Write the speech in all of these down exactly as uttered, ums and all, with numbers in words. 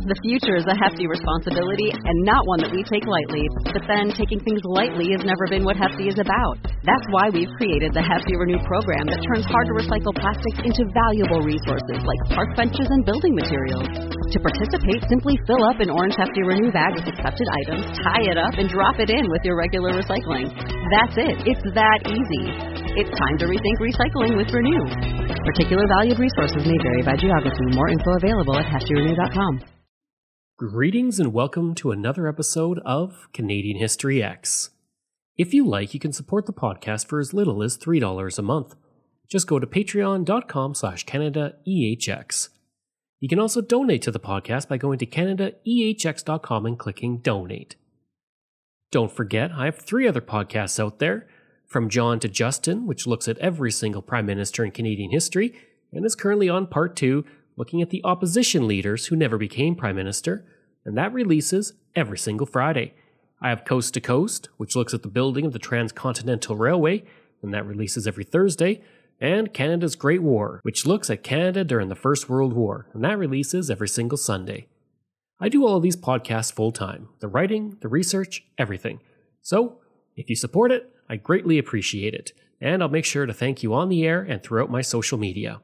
The future is a hefty responsibility and not one that we take lightly. But then, taking things lightly has never been what Hefty is about. That's why we've created the Hefty Renew program that turns hard-to-recycle plastics into valuable resources like park benches and building materials. To participate, simply fill up an orange Hefty Renew bag with accepted items, tie it up, and drop it in with your regular recycling. That's it. It's that easy. It's time to rethink recycling with Renew. Particular valued resources may vary by geography. More info available at hefty renew dot com. Greetings and welcome to another episode of Canadian History X. If you like, you can support the podcast for as little as three dollars a month. Just go to patreon.com slash CanadaEHX. You can also donate to the podcast by going to Canada E H X dot com and clicking Donate. Don't forget, I have three other podcasts out there. From John to Justin, which looks at every single Prime Minister in Canadian history, and is currently on part two, looking at the opposition leaders who never became Prime Minister, and that releases every single Friday. I have Coast to Coast, which looks at the building of the Transcontinental Railway, and that releases every Thursday, and Canada's Great War, which looks at Canada during the First World War, and that releases every single Sunday. I do all of these podcasts full-time, the writing, the research, everything. So, if you support it, I greatly appreciate it, and I'll make sure to thank you on the air and throughout my social media.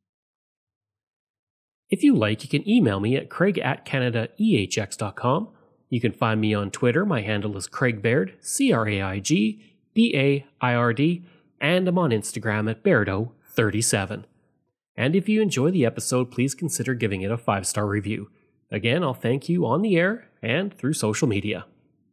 If you like, you can email me at craig at canada e h x dot com. You can find me on Twitter. My handle is Craig Baird, C R A I G B A I R D, and I'm on Instagram at Bairdo thirty-seven. And if you enjoy the episode, please consider giving it a five-star review. Again, I'll thank you on the air and through social media.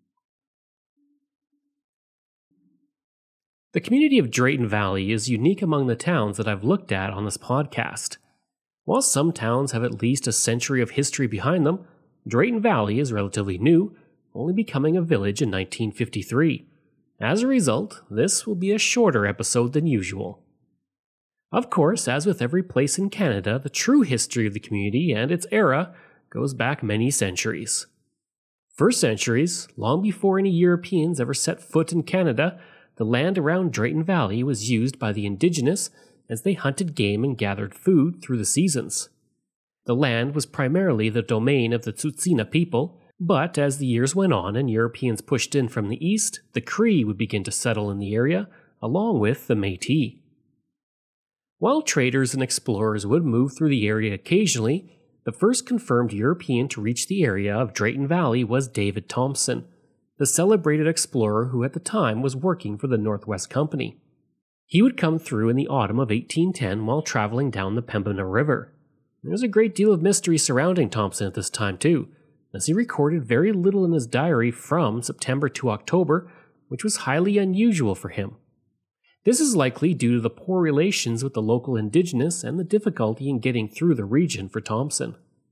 The community of Drayton Valley is unique among the towns that I've looked at on this podcast. While some towns have at least a century of history behind them, Drayton Valley is relatively new, only becoming a village in nineteen fifty-three. As a result, this will be a shorter episode than usual. Of course, as with every place in Canada, the true history of the community and its era goes back many centuries. For centuries, long before any Europeans ever set foot in Canada, the land around Drayton Valley was used by the Indigenous as they hunted game and gathered food through the seasons. The land was primarily the domain of the Tsuut'ina people, but as the years went on and Europeans pushed in from the east, the Cree would begin to settle in the area, along with the Métis. While traders and explorers would move through the area occasionally, the first confirmed European to reach the area of Drayton Valley was David Thompson, the celebrated explorer who at the time was working for the Northwest Company. He would come through in the autumn of eighteen ten while traveling down the Pembina River. There's a great deal of mystery surrounding Thompson at this time too, as he recorded very little in his diary from September to October, which was highly unusual for him. This is likely due to the poor relations with the local Indigenous and the difficulty in getting through the region for Thompson.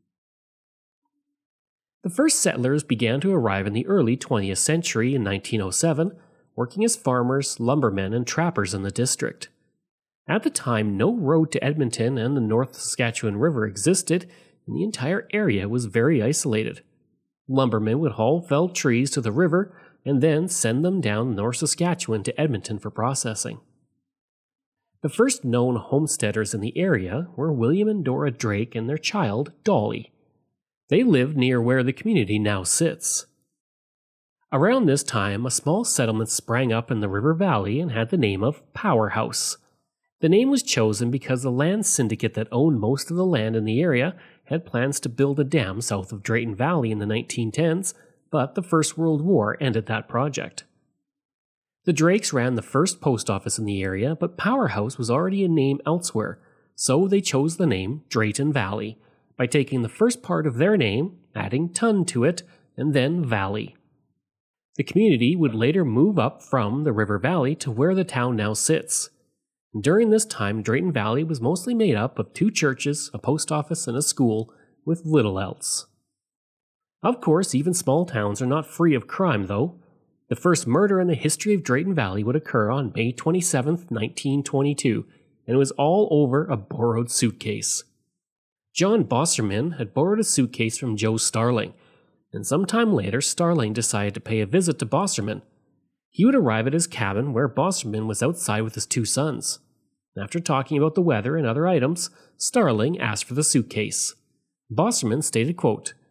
The first settlers began to arrive in the early twentieth century in nineteen oh seven, working as farmers, lumbermen, and trappers in the district. At the time, no road to Edmonton and the North Saskatchewan River existed, and the entire area was very isolated. Lumbermen would haul felled trees to the river and then send them down North Saskatchewan to Edmonton for processing. The first known homesteaders in the area were William and Dora Drake and their child, Dolly. They lived near where the community now sits. Around this time, a small settlement sprang up in the river valley and had the name of Powerhouse. The name was chosen because the land syndicate that owned most of the land in the area had plans to build a dam south of Drayton Valley in the nineteen tens, but the First World War ended that project. The Drakes ran the first post office in the area, but Powerhouse was already a name elsewhere, so they chose the name Drayton Valley, by taking the first part of their name, adding ton to it, and then valley. The community would later move up from the river valley to where the town now sits. During this time, Drayton Valley was mostly made up of two churches, a post office, and a school, with little else. Of course, even small towns are not free of crime, though. The first murder in the history of Drayton Valley would occur on May twenty-seventh, nineteen twenty-two, and it was all over a borrowed suitcase. John Bosserman had borrowed a suitcase from Joe Starling, and sometime later Starling decided to pay a visit to Bosserman. He would arrive at his cabin where Bosserman was outside with his two sons. After talking about the weather and other items, Starling asked for the suitcase. Bosserman stated, quote,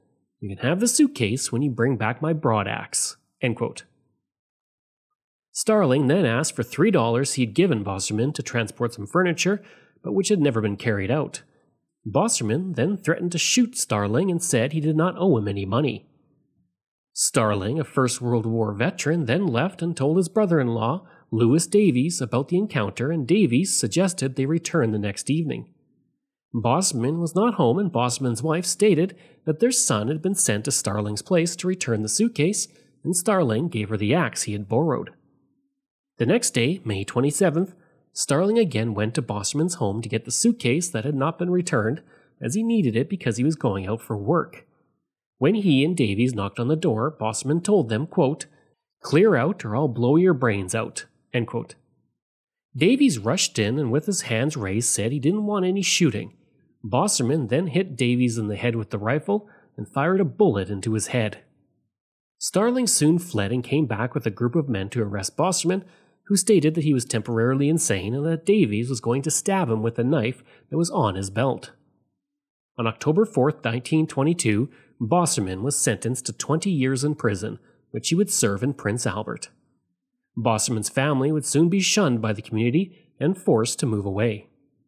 You can have the suitcase when you bring back my broadaxe." End quote. Starling then asked for three dollars he had given Bosserman to transport some furniture, but which had never been carried out. Bosserman then threatened to shoot Starling and said he did not owe him any money. Starling, a First World War veteran, then left and told his brother-in-law, Lewis Davies, about the encounter, and Davies suggested they return the next evening. Bosserman was not home, and Bosserman's wife stated that their son had been sent to Starling's place to return the suitcase, and Starling gave her the axe he had borrowed. The next day, May twenty-seventh, Starling again went to Bosserman's home to get the suitcase that had not been returned, as he needed it because he was going out for work. When he and Davies knocked on the door, Bosserman told them, quote, "Clear out or I'll blow your brains out." End quote. Davies rushed in and with his hands raised said he didn't want any shooting. Bosserman then hit Davies in the head with the rifle and fired a bullet into his head. Starling soon fled and came back with a group of men to arrest Bosserman, who stated that he was temporarily insane and that Davies was going to stab him with a knife that was on his belt. On October fourth, nineteen twenty-two, Bosserman was sentenced to twenty years in prison, which he would serve in Prince Albert. Bosserman's family would soon be shunned by the community and forced to move away.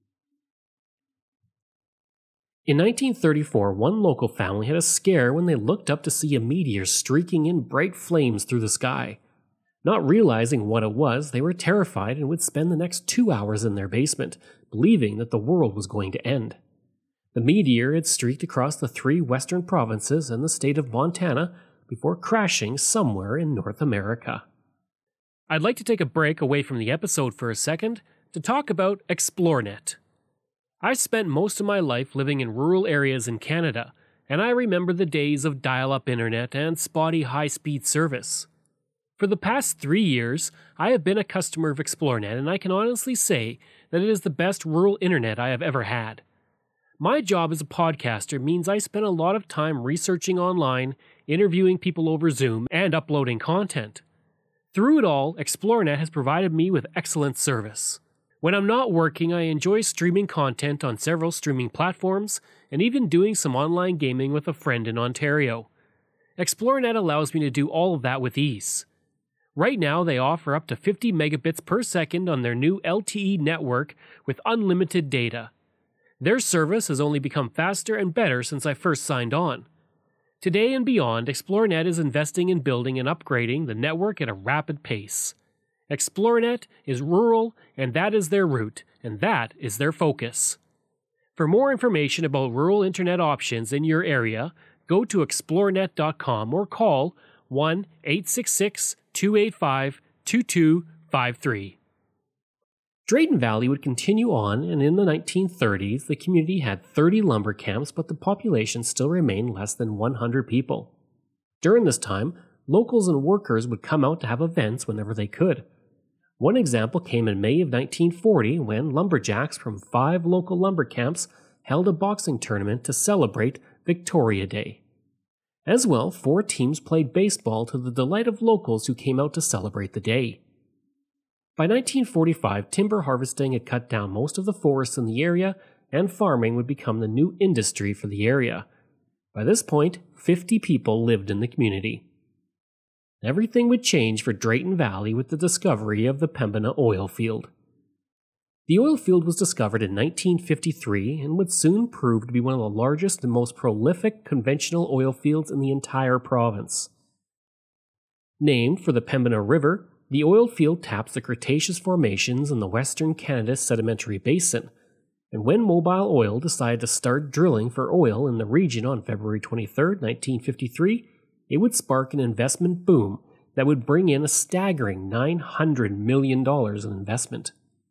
In nineteen thirty-four, one local family had a scare when they looked up to see a meteor streaking in bright flames through the sky. Not realizing what it was, they were terrified and would spend the next two hours in their basement, believing that the world was going to end. The meteor had streaked across the three western provinces and the state of Montana before crashing somewhere in North America. I'd like to take a break away from the episode for a second to talk about ExploreNet. I've spent most of my life living in rural areas in Canada, and I remember the days of dial-up internet and spotty high-speed service. For the past three years, I have been a customer of ExploreNet, and I can honestly say that it is the best rural internet I have ever had. My job as a podcaster means I spend a lot of time researching online, interviewing people over Zoom, and uploading content. Through it all, ExploreNet has provided me with excellent service. When I'm not working, I enjoy streaming content on several streaming platforms, and even doing some online gaming with a friend in Ontario. ExploreNet allows me to do all of that with ease. Right now, they offer up to fifty megabits per second on their new L T E network with unlimited data. Their service has only become faster and better since I first signed on. Today and beyond, ExploreNet is investing in building and upgrading the network at a rapid pace. ExploreNet is rural, and that is their route, and that is their focus. For more information about rural internet options in your area, go to explorenet dot com or call one eight six six, two eight five, two two five three. Drayton Valley would continue on, and in the nineteen thirties, the community had thirty lumber camps, but the population still remained less than one hundred people. During this time, locals and workers would come out to have events whenever they could. One example came in May of nineteen forty when lumberjacks from five local lumber camps held a boxing tournament to celebrate Victoria Day. As well, four teams played baseball to the delight of locals who came out to celebrate the day. By nineteen forty-five, timber harvesting had cut down most of the forests in the area, and farming would become the new industry for the area. By this point, fifty people lived in the community. Everything would change for Drayton Valley with the discovery of the Pembina oil field. The oil field was discovered in nineteen fifty-three and would soon prove to be one of the largest and most prolific conventional oil fields in the entire province. Named for the Pembina River, the oil field taps the Cretaceous formations in the Western Canada Sedimentary Basin, and when Mobile Oil decided to start drilling for oil in the region on February twenty-third, nineteen fifty-three, it would spark an investment boom that would bring in a staggering nine hundred million dollars in investment.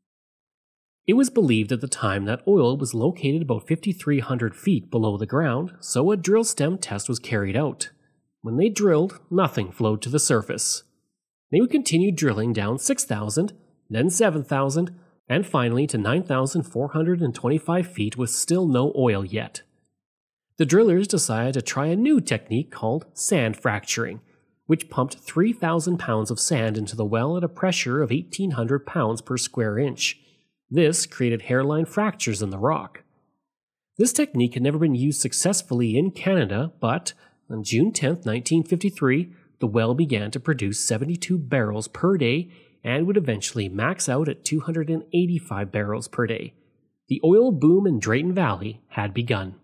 It was believed at the time that oil was located about fifty-three hundred feet below the ground, so a drill stem test was carried out. When they drilled, nothing flowed to the surface. They would continue drilling down six thousand, then seven thousand, and finally to nine thousand four hundred twenty-five feet with still no oil yet. The drillers decided to try a new technique called sand fracturing, which pumped three thousand pounds of sand into the well at a pressure of eighteen hundred pounds per square inch. This created hairline fractures in the rock. This technique had never been used successfully in Canada, but On June tenth, nineteen fifty-three, the well began to produce seventy-two barrels per day and would eventually max out at two hundred eighty-five barrels per day. The oil boom in Drayton Valley had begun.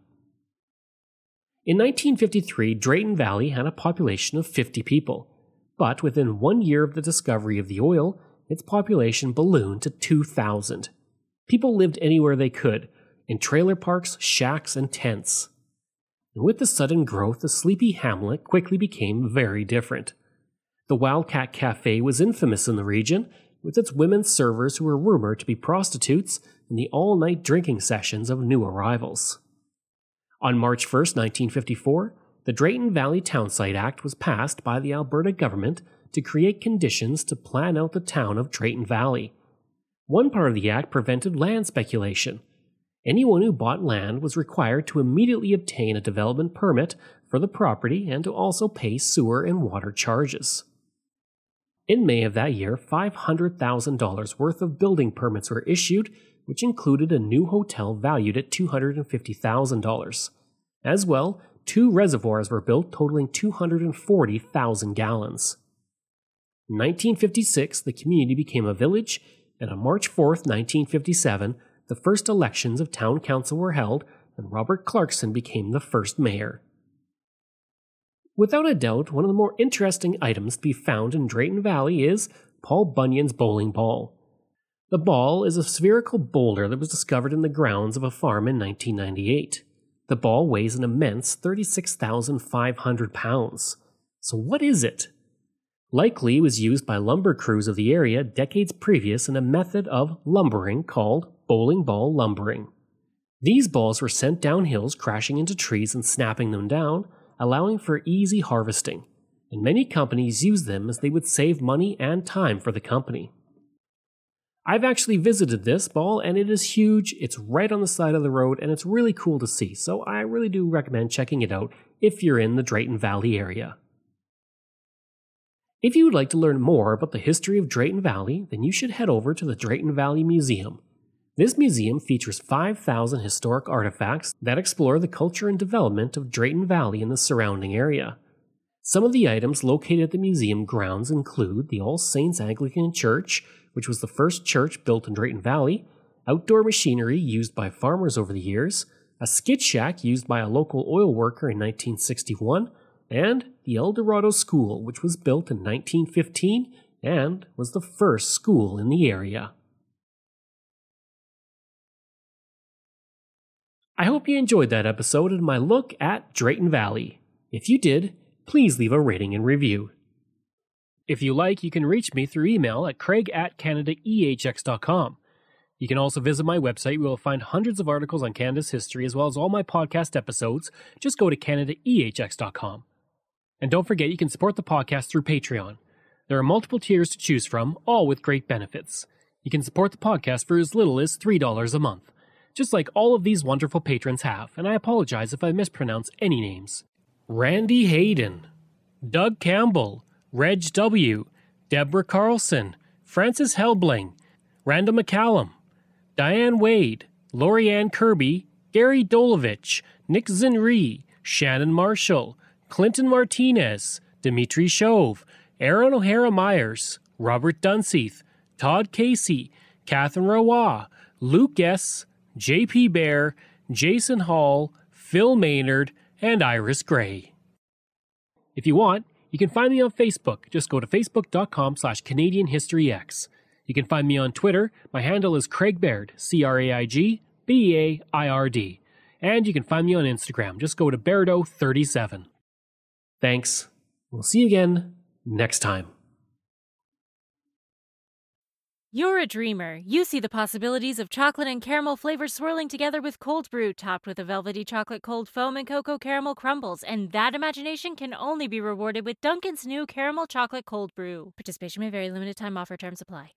In nineteen fifty-three, Drayton Valley had a population of fifty people, but within one year of the discovery of the oil, its population ballooned to two thousand. People lived anywhere they could, in trailer parks, shacks, and tents. And with the sudden growth, the sleepy hamlet quickly became very different. The Wildcat Cafe was infamous in the region, with its women servers who were rumored to be prostitutes and the all-night drinking sessions of new arrivals. On March first, nineteen fifty-four, the Drayton Valley Townsite Act was passed by the Alberta government to create conditions to plan out the town of Drayton Valley. One part of the act prevented land speculation. Anyone who bought land was required to immediately obtain a development permit for the property and to also pay sewer and water charges. In May of that year, five hundred thousand dollars worth of building permits were issued, which included a new hotel valued at two hundred fifty thousand dollars. As well, two reservoirs were built totaling two hundred forty thousand gallons. In nineteen fifty-six, the community became a village, and on March fourth, nineteen fifty-seven, the first elections of town council were held, and Robert Clarkson became the first mayor. Without a doubt, one of the more interesting items to be found in Drayton Valley is Paul Bunyan's bowling ball. The ball is a spherical boulder that was discovered in the grounds of a farm in nineteen ninety-eight. The ball weighs an immense thirty-six thousand five hundred pounds. So what is it? Likely it was used by lumber crews of the area decades previous in a method of lumbering called bowling ball lumbering. These balls were sent down hills, crashing into trees and snapping them down, allowing for easy harvesting, and many companies used them as they would save money and time for the company. I've actually visited this ball and it is huge, it's right on the side of the road, and it's really cool to see, so I really do recommend checking it out if you're in the Drayton Valley area. If you would like to learn more about the history of Drayton Valley, then you should head over to the Drayton Valley Museum. This museum features five thousand historic artifacts that explore the culture and development of Drayton Valley and the surrounding area. Some of the items located at the museum grounds include the All Saints Anglican Church, which was the first church built in Drayton Valley, outdoor machinery used by farmers over the years, a skid shack used by a local oil worker in nineteen sixty-one, and the El Dorado School, which was built in nineteen fifteen and was the first school in the area. I hope you enjoyed that episode and my look at Drayton Valley. If you did, please leave a rating and review. If you like, you can reach me through email at craig at canada e h x dot com. You can also visit my website where you'll find hundreds of articles on Canada's history as well as all my podcast episodes. Just go to canada e h x dot com. And don't forget, you can support the podcast through Patreon. There are multiple tiers to choose from, all with great benefits. You can support the podcast for as little as three dollars a month, just like all of these wonderful patrons have, and I apologize if I mispronounce any names. Randy Hayden, Doug Campbell, Reg W., Deborah Carlson, Francis Helbling, Randall McCallum, Diane Wade, Lorianne Kirby, Gary Dolovich, Nick Zinri, Shannon Marshall, Clinton Martinez, Dimitri Shove, Aaron O'Hara Myers, Robert Dunseith, Todd Casey, Catherine Roy, Luke S., J P Bear, Jason Hall, Phil Maynard, and Iris Gray. If you want, you can find me on Facebook. Just go to facebook.com slash Canadian History X. You can find me on Twitter. My handle is Craig Baird, C R A I G B E A I R D. And you can find me on Instagram. Just go to Bairdo thirty-seven. Thanks. We'll see you again next time. You're a dreamer. You see the possibilities of chocolate and caramel flavors swirling together with cold brew, topped with a velvety chocolate cold foam and cocoa caramel crumbles. And that imagination can only be rewarded with Dunkin's new caramel chocolate cold brew. Participation may vary. Limited time offer. Terms apply.